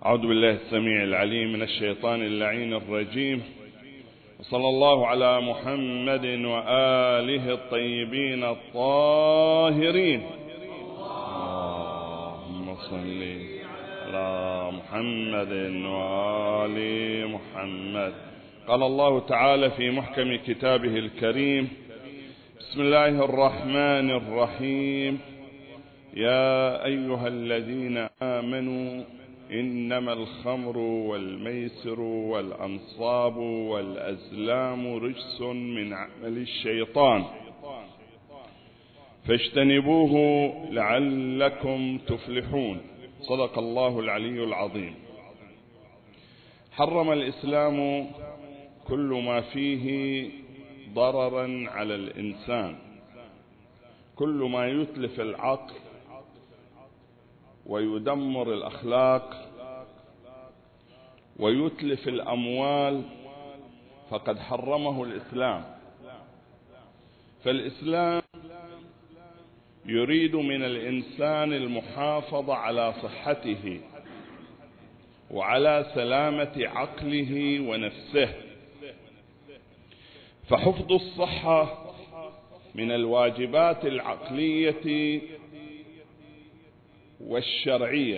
أعوذ بالله السميع العليم من الشيطان اللعين الرجيم. صلى الله على محمد وآله الطيبين الطاهرين. اللهم صل على محمد وآل محمد. قال الله تعالى في محكم كتابه الكريم: بسم الله الرحمن الرحيم. يا أيها الذين آمنوا إنما الخمر والميسر والأنصاب والأزلام رجس من عمل الشيطان فاجتنبوه لعلكم تفلحون. صدق الله العلي العظيم. حرم الإسلام كل ما فيه ضررا على الإنسان، كل ما يتلف العقل ويدمر الأخلاق ويتلف الأموال فقد حرمه الإسلام. فالإسلام يريد من الإنسان المحافظة على صحته وعلى سلامة عقله ونفسه، فحفظ الصحة من الواجبات العقلية والشرعية.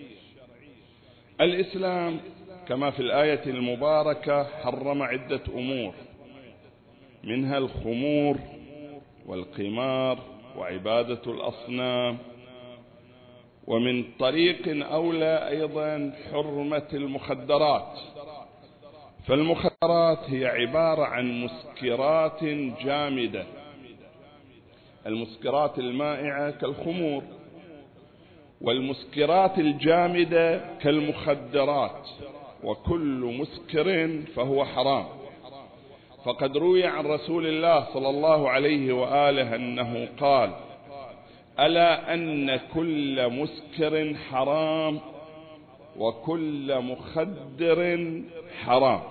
الإسلام كما في الآية المباركة حرم عدة أمور، منها الخمور والقمار وعبادة الأصنام، ومن طريق أولى أيضا حرمة المخدرات. فالمخدرات هي عبارة عن مسكرات جامدة، المسكرات المائعة كالخمور، والمسكرات الجامدة كالمخدرات، وكل مسكر فهو حرام. فقد روي عن رسول الله صلى الله عليه وآله أنه قال: ألا أن كل مسكر حرام وكل مخدر حرام.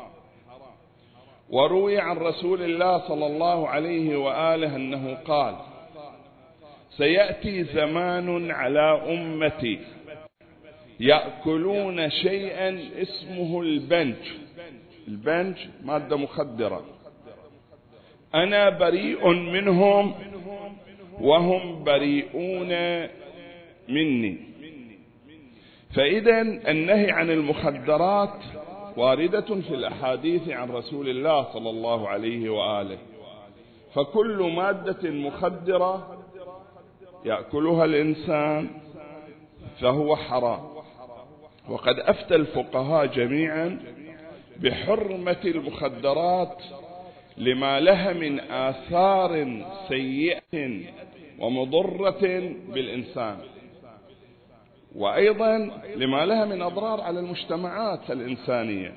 وروي عن رسول الله صلى الله عليه وآله أنه قال: سيأتي زمان على أمتي يأكلون شيئا اسمه البنج. البنج مادة مخدرة، أنا بريء منهم وهم بريئون مني. فإذا النهي عن المخدرات واردة في الأحاديث عن رسول الله صلى الله عليه وآله. فكل مادة مخدرة يأكلها الإنسان فهو حرام. وقد أفتى الفقهاء جميعا بحرمة المخدرات لما لها من آثار سيئة ومضرة بالإنسان، وأيضا لما لها من أضرار على المجتمعات الإنسانية.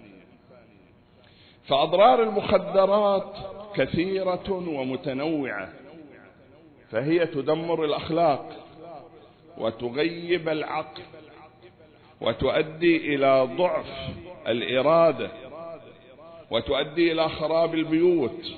فأضرار المخدرات كثيرة ومتنوعة، فهي تدمر الأخلاق وتغيب العقل وتؤدي إلى ضعف الإرادة وتؤدي إلى خراب البيوت.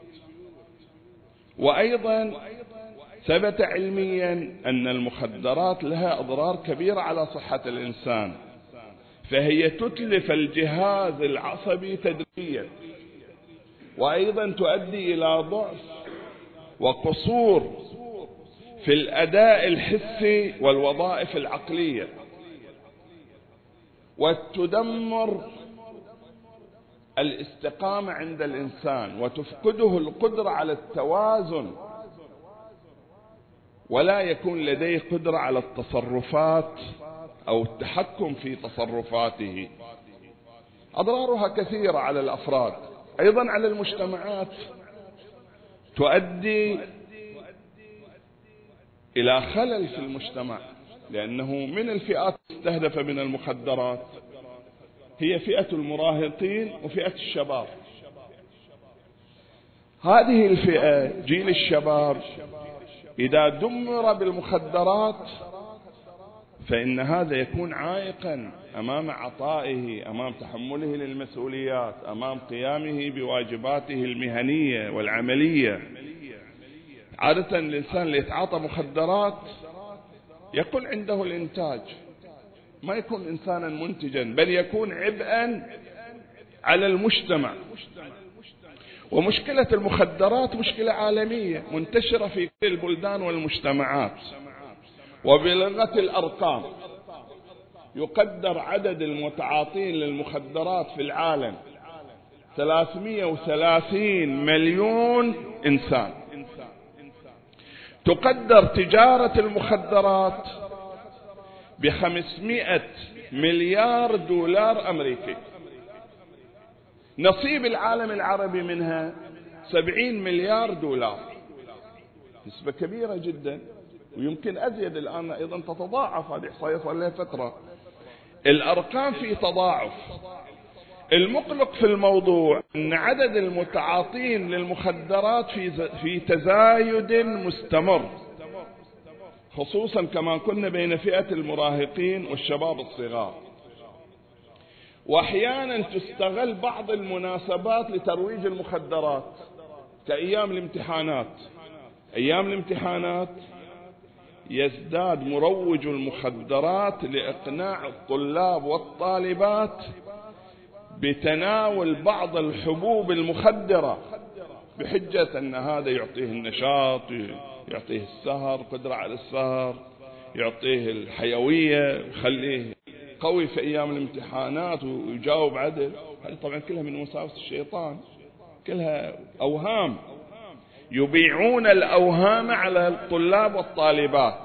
وأيضا ثبت علميا أن المخدرات لها أضرار كبيرة على صحة الإنسان، فهي تتلف الجهاز العصبي تدريجيا، وأيضا تؤدي إلى ضعف وقصور في الأداء الحسي والوظائف العقلية، وتدمر الاستقامة عند الإنسان وتفقده القدرة على التوازن، ولا يكون لديه قدرة على التصرفات أو التحكم في تصرفاته. أضرارها كثيرة على الأفراد، أيضا على المجتمعات، تؤدي إلى خلل في المجتمع، لأنه من الفئات المستهدفة من المخدرات هي فئة المراهقين وفئة الشباب. هذه الفئة جيل الشباب إذا دمر بالمخدرات فإن هذا يكون عائقا أمام عطائه، أمام تحمله للمسؤوليات، أمام قيامه بواجباته المهنية والعملية. عادة الإنسان اللي يتعاطى مخدرات يقل عنده الإنتاج، ما يكون إنسانا منتجا، بل يكون عبئا على المجتمع. ومشكلة المخدرات مشكلة عالمية منتشرة في كل البلدان والمجتمعات. وبلغة الأرقام يقدر عدد المتعاطين للمخدرات في العالم 330 مليون إنسان. تقدر تجارة المخدرات ب500 مليار دولار أمريكي. نصيب العالم العربي منها 70 مليار دولار، نسبة كبيرة جدا، ويمكن أزيد الآن أيضا تتضاعف. هذه إحصائيات صار لها فترة، الأرقام في تضاعف. المقلق في الموضوع أن عدد المتعاطين للمخدرات في تزايد مستمر، خصوصا كما كنا بين فئة المراهقين والشباب الصغار. وأحيانا تستغل بعض المناسبات لترويج المخدرات كأيام الامتحانات. أيام الامتحانات يزداد مروج المخدرات لإقناع الطلاب والطالبات بتناول بعض الحبوب المخدرة بحجة أن هذا يعطيه النشاط، يعطيه السهر، قدرة على السهر، يعطيه الحيوية، يخليه قوي في أيام الامتحانات ويجاوب عدل. هذه طبعا كلها من وساوس الشيطان، كلها أوهام. يبيعون الأوهام على الطلاب والطالبات.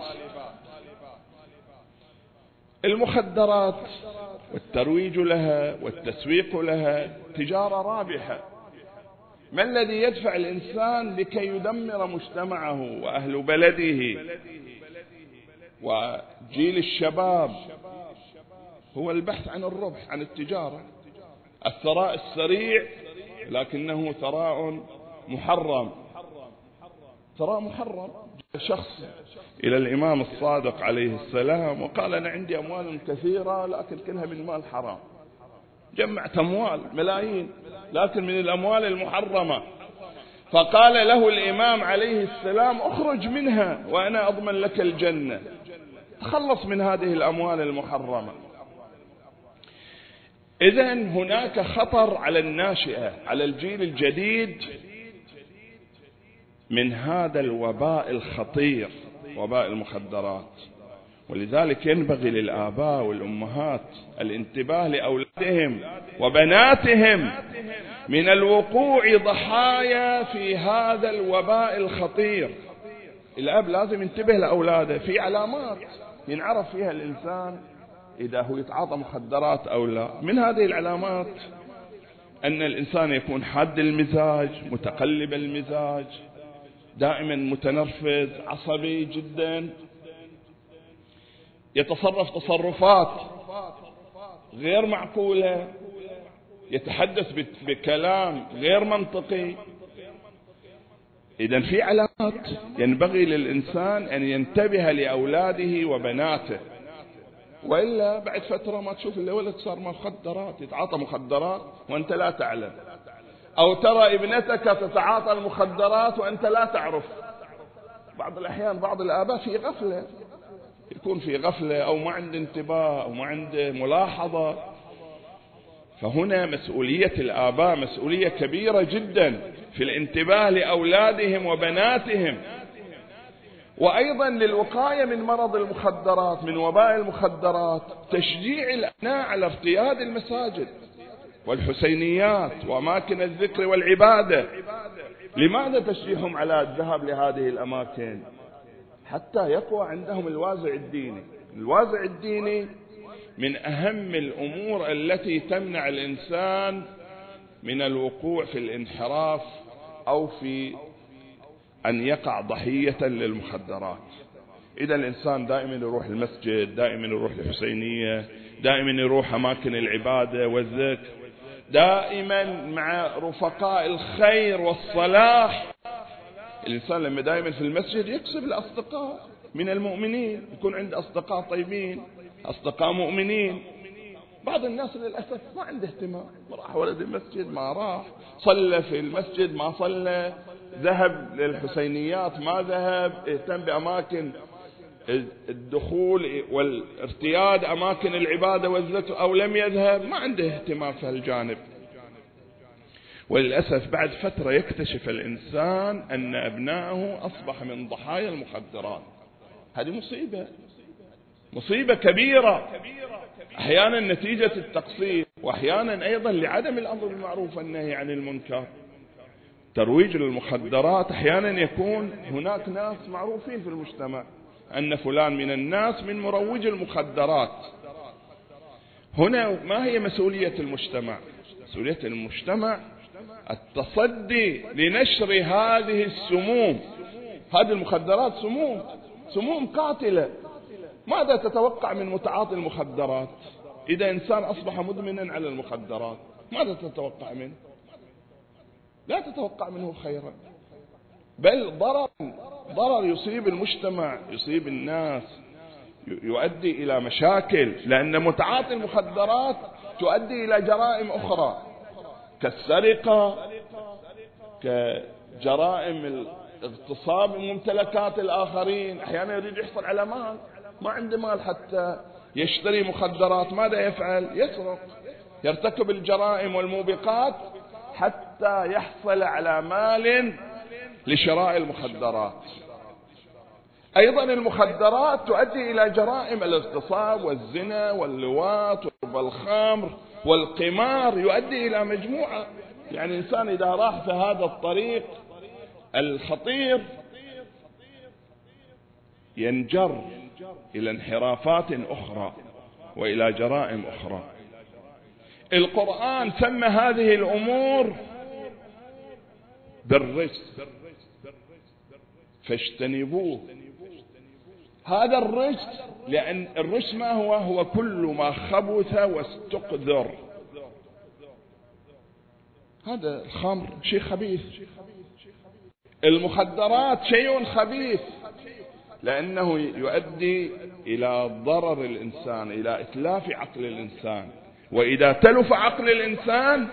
المخدرات والترويج لها والتسويق لها تجارة رابحة. ما الذي يدفع الإنسان لكي يدمر مجتمعه وأهل بلده وجيل الشباب؟ هو البحث عن الربح، عن التجارة، الثراء السريع، لكنه ثراء محرم. ثراء محرم. شخص إلى الإمام الصادق عليه السلام وقال: أنا عندي أموال كثيرة لكن كلها من مال حرام. جمعت أموال ملايين لكن من الأموال المحرمة. فقال له الإمام عليه السلام: اخرج منها وأنا أضمن لك الجنة. تخلص من هذه الأموال المحرمة. إذن هناك خطر على الناشئة، على الجيل الجديد، من هذا الوباء الخطير، وباء المخدرات. ولذلك ينبغي للآباء والأمهات الانتباه لأولادهم وبناتهم من الوقوع ضحايا في هذا الوباء الخطير. الأب لازم ينتبه لأولاده. في علامات ينعرف فيها الإنسان إذا هو يتعاطى مخدرات أو لا. من هذه العلامات أن الإنسان يكون حاد المزاج، متقلب المزاج، دائما متنرفز، عصبي جدا، يتصرف تصرفات غير معقولة، يتحدث بكلام غير منطقي. إذن في علامات ينبغي للإنسان أن ينتبه لأولاده وبناته، وإلا بعد فترة ما تشوف اللي ولد صار مخدرات، يتعاطى مخدرات وأنت لا تعلم، أو ترى ابنتك تتعاطى المخدرات وأنت لا تعرف. بعض الأحيان بعض الآباء في غفلة، يكون في غفلة أو ما عنده انتباه أو ما عنده ملاحظة. فهنا مسؤولية الآباء مسؤولية كبيرة جدا في الانتباه لأولادهم وبناتهم، وأيضا للوقاية من مرض المخدرات، من وباء المخدرات. تشجيع الأبناء على ارتياد المساجد والحسينيات وأماكن الذكر والعبادة. لماذا تشجيعهم على الذهاب لهذه الأماكن؟ حتى يقوى عندهم الوازع الديني. الوازع الديني من أهم الأمور التي تمنع الإنسان من الوقوع في الانحراف أو في أن يقع ضحية للمخدرات. إذا الإنسان دائما يروح المسجد، دائما يروح الحسينية، دائما يروح أماكن العبادة والذكر، دائما مع رفقاء الخير والصلاح. الإنسان لما دائما في المسجد يكسب الأصدقاء من المؤمنين، يكون عنده أصدقاء طيبين، أصدقاء مؤمنين. بعض الناس للأسف ما عنده اهتمام، راح ولد المسجد ما راح، صلى في المسجد ما صلى، ذهب للحسينيات ما ذهب، اهتم بأماكن الدخول والارتياد أماكن العبادة والذكر أو لم يذهب، ما عنده اهتمام في الجانب. وللأسف بعد فترة يكتشف الإنسان أن أبنائه أصبح من ضحايا المخدرات. هذه مصيبة كبيرة، أحيانا نتيجة التقصير، وأحيانا أيضا لعدم الأمر بالمعروف والنهي عن المنكر. ترويج للمخدرات أحيانا يكون هناك ناس معروفين في المجتمع أن فلان من الناس من مروج المخدرات. هنا ما هي مسؤولية المجتمع؟ مسؤولية المجتمع التصدي لنشر هذه السموم. هذه المخدرات سموم قاتلة. ماذا تتوقع من متعاطي المخدرات؟ إذا إنسان أصبح مدمنا على المخدرات ماذا تتوقع منه؟ لا تتوقع منه خيرا، بل ضرر يصيب المجتمع، يصيب الناس، يؤدي إلى مشاكل. لأن متعاطي المخدرات تؤدي إلى جرائم أخرى كالسرقة، كجرائم اغتصاب ممتلكات الآخرين. أحيانا يريد يحصل على مال، ما عنده مال حتى يشتري مخدرات، ماذا يفعل؟ يسرق، يرتكب الجرائم والموبقات حتى يحصل على مال لشراء المخدرات. أيضا المخدرات تؤدي إلى جرائم الاغتصاب والزنا واللواط والخمر والقمار، يؤدي إلى مجموعة. يعني الإنسان إذا راح في هذا الطريق الخطير ينجر إلى انحرافات أخرى وإلى جرائم أخرى. القرآن سمى هذه الأمور بالرجس فاجتنبوه. هذا الرجس، لأن الرجس ما هو كل ما خبث واستقذر. هذا الخمر شيء خبيث، المخدرات شيء خبيث، لأنه يؤدي إلى ضرر الإنسان، إلى إتلاف عقل الإنسان. وإذا تلف عقل الإنسان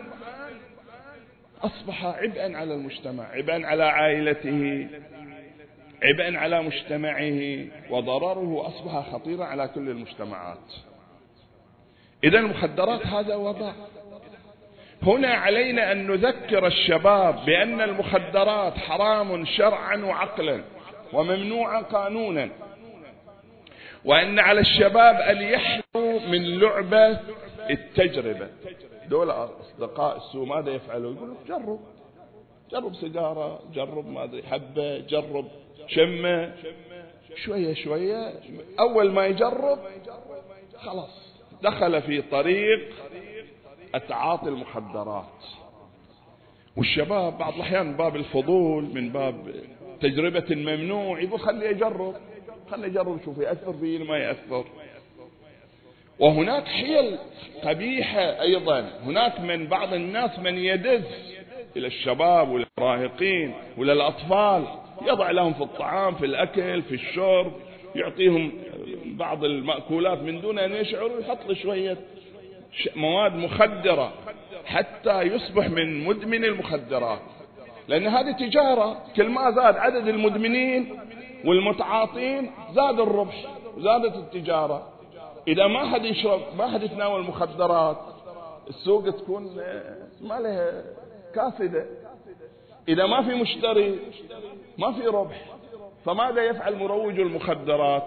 أصبح عبئا على المجتمع، عبئا على عائلته، عبئا على مجتمعه، وضرره أصبح خطيرا على كل المجتمعات. إذا المخدرات هذا وباء. هنا علينا أن نذكر الشباب بأن المخدرات حرام شرعا وعقلا وممنوعا قانونا، وأن على الشباب أن يحذروا من لعبة التجربة. دول أصدقاء السوء ماذا يفعلوا؟ يقولوا جرب سيجارة، جرب ما أدري حبة، جرب شمة، شوية شوية. أول ما يجرب خلاص دخل في طريق التعاطي المخدرات. والشباب بعض الأحيان من باب الفضول، من باب تجربة ممنوع، يقول خلي يجرب شوف يأثر فيه ما يأثر. وهناك حيل قبيحة أيضا. هناك من بعض الناس من يدز إلى الشباب والمراهقين وللأطفال، يضع لهم في الطعام، في الأكل، في الشرب، يعطيهم بعض المأكولات من دون أن يشعروا، يحط شوية مواد مخدرة حتى يصبح من مدمن المخدرات. لأن هذه تجارة، كل ما زاد عدد المدمنين والمتعاطين زاد الربح، زادت التجارة. إذا ما حد يشرب، ما حد يتناول مخدرات، السوق تكون ما لها كاسدة. إذا ما في مشتري ما في ربح. فماذا يفعل مروج المخدرات؟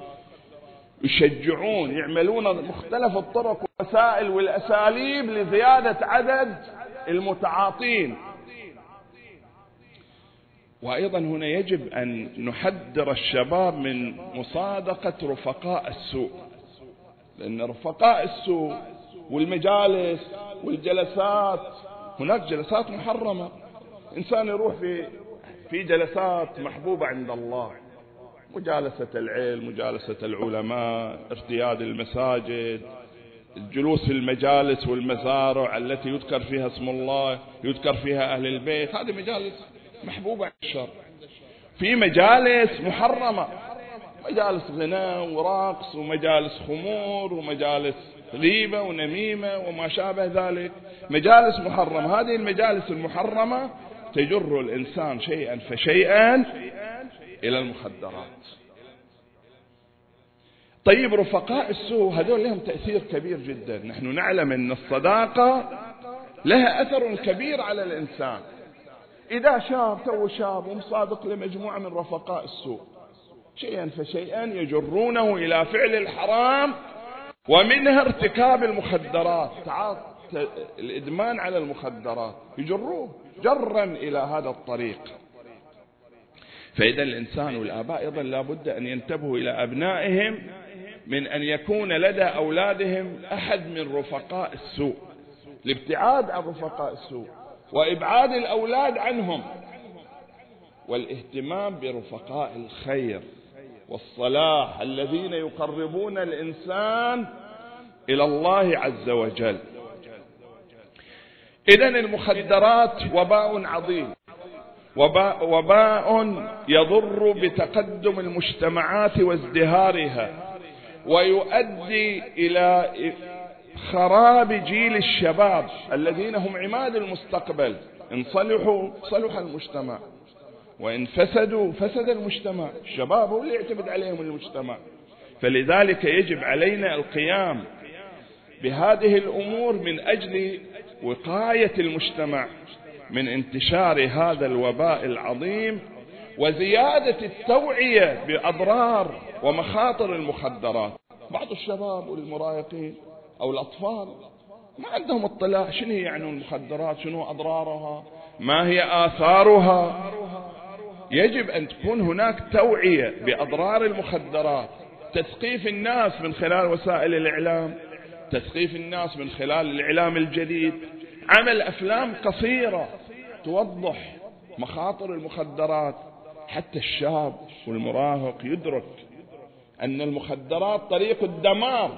يشجعون، يعملون مختلف الطرق والوسائل والأساليب لزيادة عدد المتعاطين. وأيضا هنا يجب أن نحذر الشباب من مصادقة رفقاء السوء، لأن رفقاء السوء والمجالس والجلسات، هناك جلسات محرمة. إنسان يروح في جلسات محبوبة عند الله، مجالسة العلم، مجالسة العلماء، ارتياد المساجد، الجلوس في المجالس والمزارع التي يذكر فيها اسم الله، يذكر فيها أهل البيت، هذه مجالس محبوبة عند الشر. في مجالس محرمة، مجالس غناء ورقص، ومجالس خمور، ومجالس غيبة ونميمة وما شابه ذلك، مجالس محرمة. هذه المجالس المحرمة تجر الإنسان شيئا فشيئا إلى المخدرات. طيب رفقاء السوء هذول لهم تأثير كبير جدا. نحن نعلم أن الصداقة لها أثر كبير على الإنسان. إذا شاب ومصادق لمجموعة من رفقاء السوء، شيئا فشيئا يجرونه إلى فعل الحرام، ومنها ارتكاب المخدرات، الإدمان على المخدرات يجروه جرا إلى هذا الطريق. فإذا الإنسان والآباء أيضا لابد أن ينتبهوا إلى أبنائهم من أن يكون لدى أولادهم أحد من رفقاء السوء، الابتعاد عن رفقاء السوء وإبعاد الأولاد عنهم، والاهتمام برفقاء الخير والصلاح الذين يقربون الإنسان إلى الله عز وجل. إذن المخدرات وباء عظيم، وباء يضر بتقدم المجتمعات وازدهارها، ويؤدي إلى خراب جيل الشباب الذين هم عماد المستقبل. إن صلحوا صلح المجتمع، وإن فسدوا فسد المجتمع. الشباب هو اللي يعتمد عليهم المجتمع. فلذلك يجب علينا القيام بهذه الأمور من أجل وقاية المجتمع من انتشار هذا الوباء العظيم، وزيادة التوعية بأضرار ومخاطر المخدرات. بعض الشباب والمراهقين أو الأطفال ما عندهم اطلاع شنو يعني المخدرات، شنو أضرارها، ما هي آثارها. يجب أن تكون هناك توعية بأضرار المخدرات، تثقيف الناس من خلال وسائل الإعلام، تثقيف الناس من خلال الإعلام الجديد، عمل أفلام قصيرة توضح مخاطر المخدرات، حتى الشاب والمراهق يدرك أن المخدرات طريق الدمار،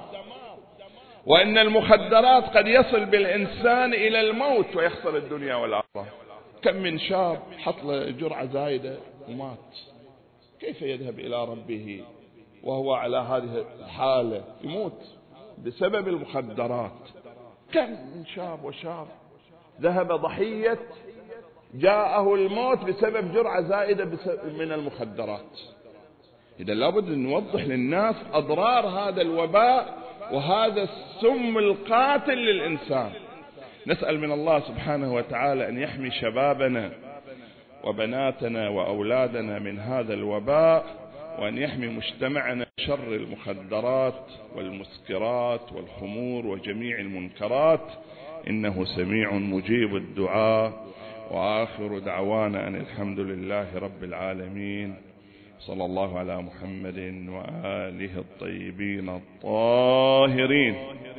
وأن المخدرات قد يصل بالإنسان إلى الموت ويخسر الدنيا والآخرة. كم من شاب حط له جرعة زايدة ومات، كيف يذهب إلى ربه وهو على هذه الحالة؟ يموت بسبب المخدرات. كم من شاب وشاب ذهب ضحية جاءه الموت بسبب جرعة زائدة من المخدرات. إذا لابد أن نوضح للناس أضرار هذا الوباء وهذا السم القاتل للإنسان. نسأل من الله سبحانه وتعالى أن يحمي شبابنا وبناتنا وأولادنا من هذا الوباء، وأن يحمي مجتمعنا شر المخدرات والمسكرات والخمور وجميع المنكرات، إنه سميع مجيب الدعاء. وآخر دعوانا أن الحمد لله رب العالمين، صلى الله على محمد وآله الطيبين الطاهرين.